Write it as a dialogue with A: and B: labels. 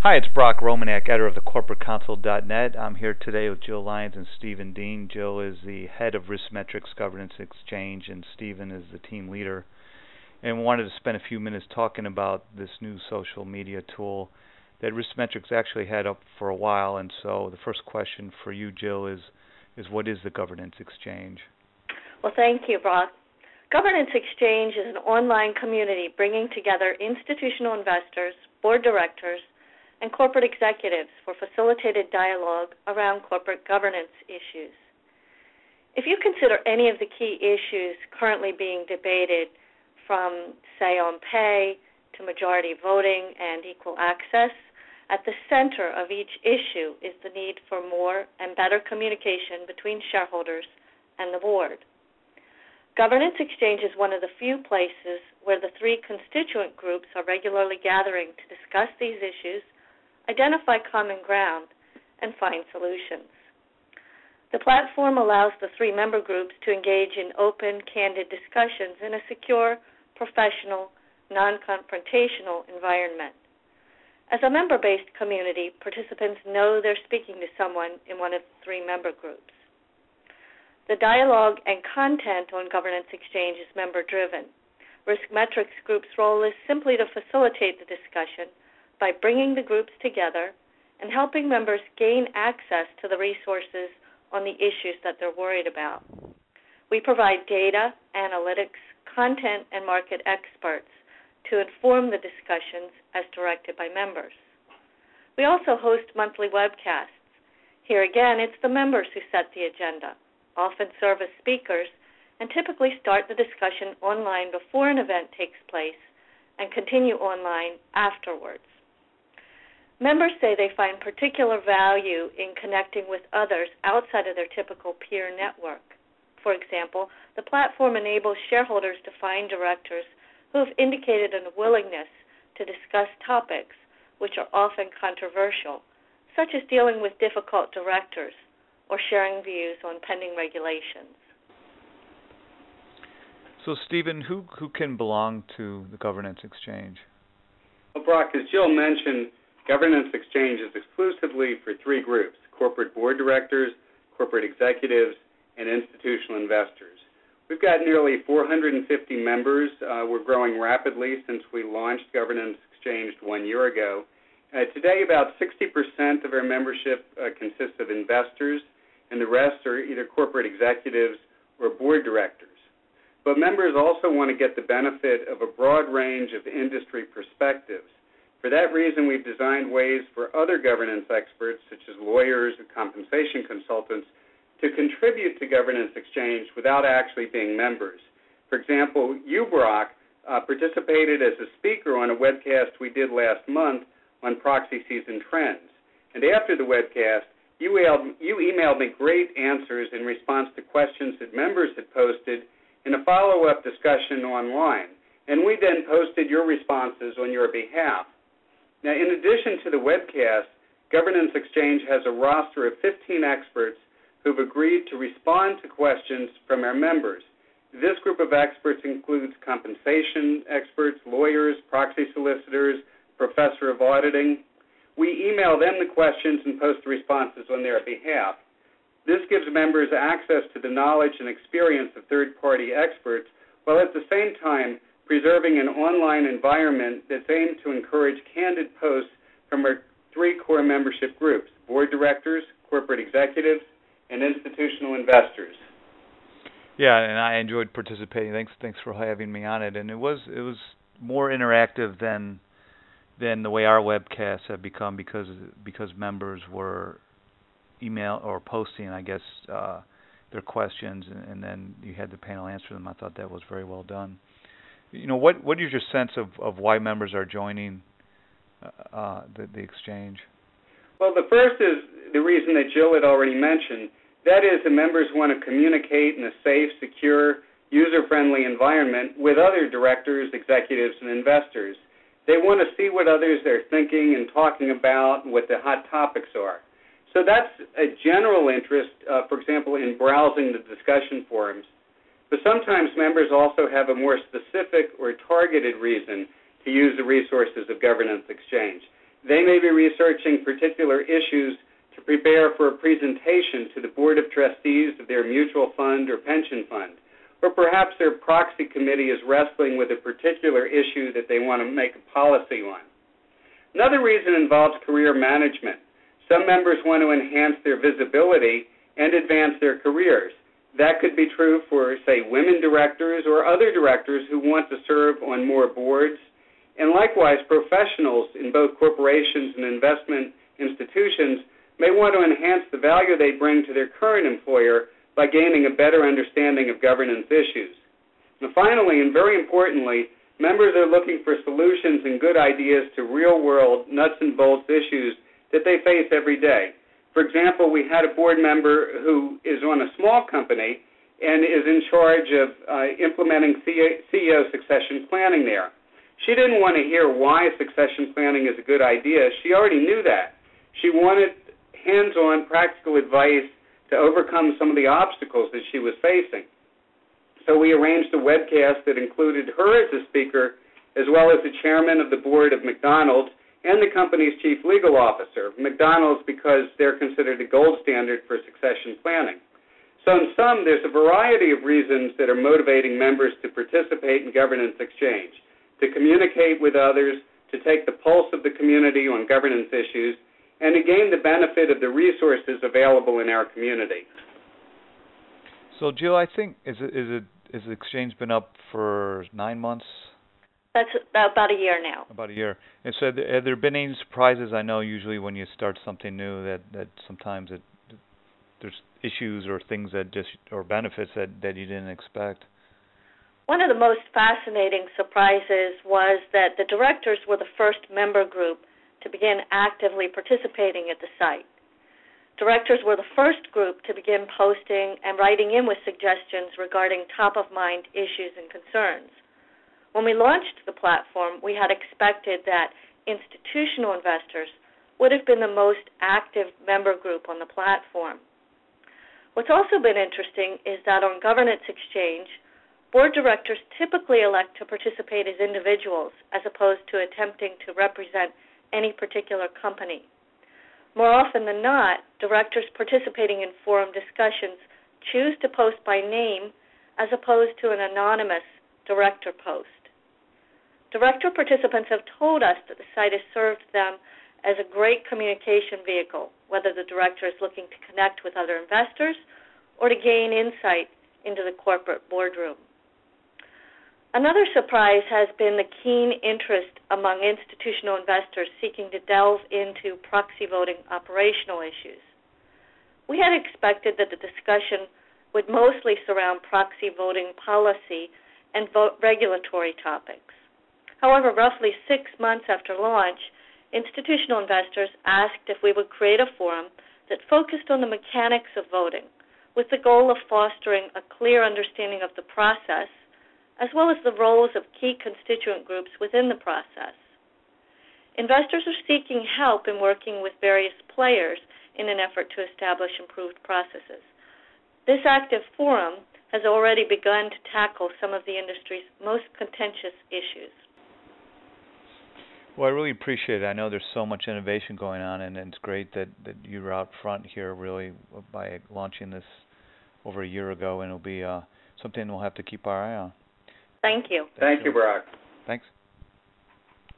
A: Hi, it's Brock Romanek, editor of thecorporatecouncil.net. I'm here today with Jill Lyons and Stephen Dean. Jill is the head of RiskMetrics Governance Exchange, and Stephen is the team leader. And we wanted to spend a few minutes talking about this new social media tool that RiskMetrics actually had up for a while. And so the first question for you, Jill, is what is the Governance Exchange?
B: Well, thank you, Brock. Governance Exchange is an online community bringing together institutional investors, board directors, and corporate executives for facilitated dialogue around corporate governance issues. If you consider any of the key issues currently being debated, from say on pay to majority voting and equal access, at the center of each issue is the need for more and better communication between shareholders and the board. Governance Exchange is one of the few places where the three constituent groups are regularly gathering to discuss these issues, identify common ground, and find solutions. The platform allows the three member groups to engage in open, candid discussions in a secure, professional, non-confrontational environment. As a member-based community, participants know they're speaking to someone in one of the three member groups. The dialogue and content on Governance Exchange is member-driven. RiskMetrics Group's role is simply to facilitate the discussion by bringing the groups together and helping members gain access to the resources on the issues that they're worried about. We provide data, analytics, content, and market experts to inform the discussions as directed by members. We also host monthly webcasts. Here again, it's the members who set the agenda, often serve as speakers, and typically start the discussion online before an event takes place and continue online afterwards. Members say they find particular value in connecting with others outside of their typical peer network. For example, the platform enables shareholders to find directors who have indicated a willingness to discuss topics which are often controversial, such as dealing with difficult directors or sharing views on pending regulations.
A: So, Stephen, who can belong to the Governance Exchange?
C: Well, Brock, as Jill mentioned, Governance Exchange is exclusively for three groups: corporate board directors, corporate executives, and institutional investors. We've got nearly 450 members. We're growing rapidly since we launched Governance Exchange 1 year ago. Today, about 60% of our membership consists of investors, and the rest are either corporate executives or board directors. But members also want to get the benefit of a broad range of industry perspectives. For that reason, we've designed ways for other governance experts, such as lawyers and compensation consultants, to contribute to Governance Exchange without actually being members. For example, you, Brock, participated as a speaker on a webcast we did last month on proxy season trends. And after the webcast, you emailed me great answers in response to questions that members had posted in a follow-up discussion online. And we then posted your responses on your behalf. Now, in addition to the webcast, Governance Exchange has a roster of 15 experts who've agreed to respond to questions from our members. This group of experts includes compensation experts, lawyers, proxy solicitors, professor of auditing. We email them the questions and post the responses on their behalf. This gives members access to the knowledge and experience of third-party experts, while at the same time preserving an online environment that's aimed to encourage candid posts from our three core membership groups: board directors, corporate executives, and institutional investors.
A: Yeah, and I enjoyed participating. Thanks for having me on it. And it was more interactive than the way our webcasts have become because members were email or posting, I guess, their questions, and then you had the panel answer them. I thought that was very well done. You know, what is your sense of why members are joining the exchange?
C: Well, the first is the reason that Jill had already mentioned. That is, the members want to communicate in a safe, secure, user-friendly environment with other directors, executives, and investors. They want to see what others are thinking and talking about and what the hot topics are. So that's a general interest, for example, in browsing the discussion forums. But sometimes members also have a more specific or targeted reason to use the resources of Governance Exchange. They may be researching particular issues to prepare for a presentation to the Board of Trustees of their mutual fund or pension fund. Or perhaps their proxy committee is wrestling with a particular issue that they want to make a policy on. Another reason involves career management. Some members want to enhance their visibility and advance their careers. That could be true for, say, women directors or other directors who want to serve on more boards. And likewise, professionals in both corporations and investment institutions may want to enhance the value they bring to their current employer by gaining a better understanding of governance issues. And finally, and very importantly, members are looking for solutions and good ideas to real-world nuts and bolts issues that they face every day. For example, we had a board member who is on a small company and is in charge of implementing CEO succession planning there. She didn't want to hear why succession planning is a good idea. She already knew that. She wanted hands-on practical advice to overcome some of the obstacles that she was facing. So we arranged a webcast that included her as a speaker, as well as the chairman of the board of McDonald's and the company's chief legal officer. McDonald's because they're considered a gold standard for succession planning. So in sum, there's a variety of reasons that are motivating members to participate in Governance Exchange, to communicate with others, to take the pulse of the community on governance issues, and to gain the benefit of the resources available in our community.
A: So, Jill, I think is the exchange been up for 9 months?
B: That's about a year now.
A: About a year. And so, have there been any surprises? I know usually when you start something new, that sometimes there's issues or things or benefits that you didn't expect.
B: One of the most fascinating surprises was that the directors were the first member group to begin actively participating at the site. Directors were the first group to begin posting and writing in with suggestions regarding top-of-mind issues and concerns. When we launched the platform, we had expected that institutional investors would have been the most active member group on the platform. What's also been interesting is that on Governance Exchange, board directors typically elect to participate as individuals as opposed to attempting to represent any particular company. More often than not, directors participating in forum discussions choose to post by name as opposed to an anonymous director post. Director participants have told us that the site has served them as a great communication vehicle, whether the director is looking to connect with other investors or to gain insight into the corporate boardroom. Another surprise has been the keen interest among institutional investors seeking to delve into proxy voting operational issues. We had expected that the discussion would mostly surround proxy voting policy and regulatory topics. However, roughly 6 months after launch, institutional investors asked if we would create a forum that focused on the mechanics of voting, with the goal of fostering a clear understanding of the process, as well as the roles of key constituent groups within the process. Investors are seeking help in working with various players in an effort to establish improved processes. This active forum has already begun to tackle some of the industry's most contentious issues.
A: Well, I really appreciate it. I know there's so much innovation going on, and it's great that you're out front here really by launching this over a year ago, and it'll be something we'll have to keep our eye on.
B: Thank you.
C: Thank you, Brock.